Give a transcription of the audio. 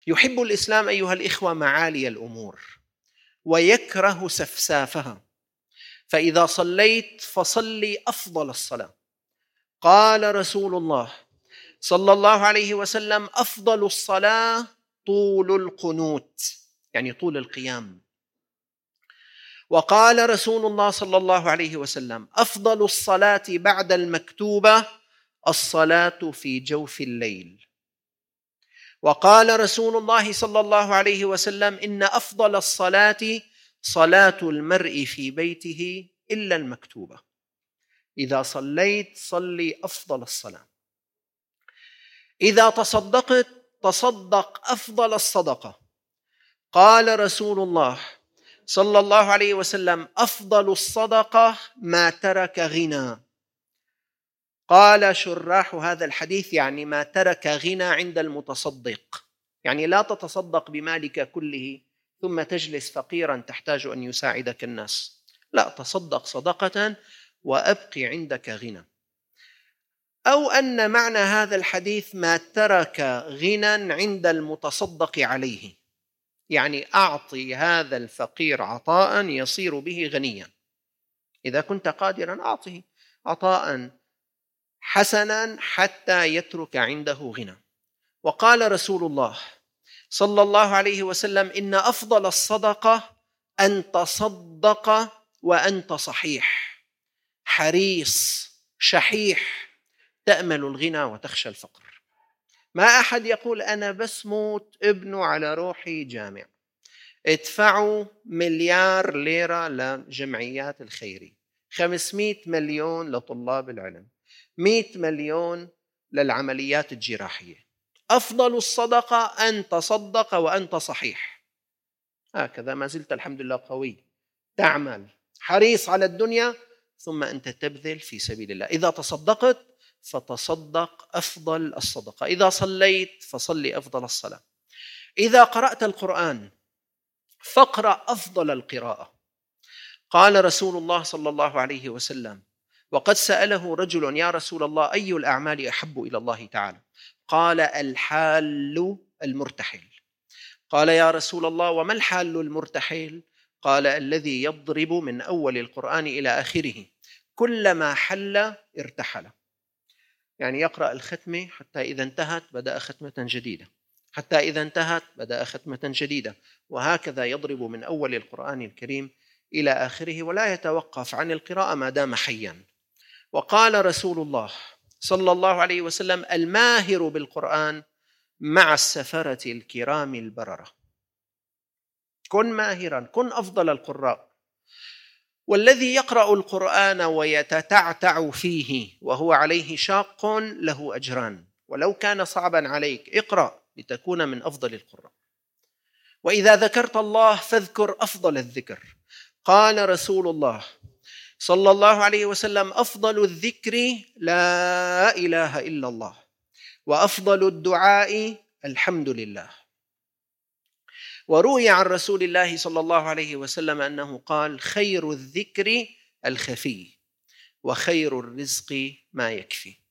يحب الإسلام أيها الإخوة معالي الأمور ويكره سفسافها، فإذا صليت فصلي أفضل الصلاة. قال رسول الله صلى الله عليه وسلم: أفضل الصلاة طول القنوت، يعني طول القيام. وقال رسول الله صلى الله عليه وسلم: أفضل الصلاة بعد المكتوبة الصلاة في جوف الليل. وقال رسول الله صلى الله عليه وسلم: إن أفضل الصلاة صلاة المرء في بيته إلا المكتوبة. إذا صليت صلي أفضل الصلاة. إذا تصدقت تصدق أفضل الصدقة. قال رسول الله صلى الله عليه وسلم: أفضل الصدقة ما ترك غنى. قال شراح هذا الحديث يعني ما ترك غنى عند المتصدق، يعني لا تتصدق بمالك كله ثم تجلس فقيرا تحتاج أن يساعدك الناس، لا، تصدق صدقة وأبقي عندك غنى. أو أن معنى هذا الحديث ما ترك غنى عند المتصدق عليه، يعني أعطي هذا الفقير عطاء يصير به غنيا. إذا كنت قادرا أعطه عطاء حسنا حتى يترك عنده غنى. وقال رسول الله صلى الله عليه وسلم: إن أفضل الصدقة أن تصدق وأنت صحيح، حريص شحيح، تأمل الغنى وتخشى الفقر. ما أحد يقول أنا بس موت ابنه على روحي جامع، ادفعوا 1,000,000,000 ليرة لجمعيات الخيرية، 500 مليون لطلاب العلم، 100 مليون للعمليات الجراحية. أفضل الصدقة أن تصدق وأنت صحيح. هكذا ما زلت الحمد لله قوي، تعمل حريص على الدنيا ثم أنت تبذل في سبيل الله. إذا تصدقت فتصدق أفضل الصدقة. إذا صليت فصلي أفضل الصلاة. إذا قرأت القرآن فاقرأ أفضل القراءة. قال رسول الله صلى الله عليه وسلم: وقد سأله رجل: يا رسول الله أي الأعمال أحب إلى الله تعالى؟ قال: الحال المرتحل. قال: يا رسول الله وما الحال المرتحل؟ قال: الذي يضرب من أول القرآن إلى آخره، كلما حل ارتحل. يعني يقرأ الختمة حتى إذا انتهت بدأ ختمة جديدة، حتى إذا انتهت بدأ ختمة جديدة، وهكذا يضرب من أول القرآن الكريم إلى آخره ولا يتوقف عن القراءة ما دام حيا. وقال رسول الله صلى الله عليه وسلم: الماهر بالقرآن مع السفرة الكرام البررة. كن ماهرا، كن أفضل القراء. والذي يقرأ القرآن ويتتعتع فيه وهو عليه شاق له أجران، ولو كان صعبا عليك اقرأ لتكون من أفضل القراء. وإذا ذكرت الله فاذكر أفضل الذكر. قال رسول الله صلى الله عليه وسلم: أفضل الذكر لا إله إلا الله، وأفضل الدعاء الحمد لله. وروي عن رسول الله صلى الله عليه وسلم أنه قال: خير الذكر الخفي، وخير الرزق ما يكفي.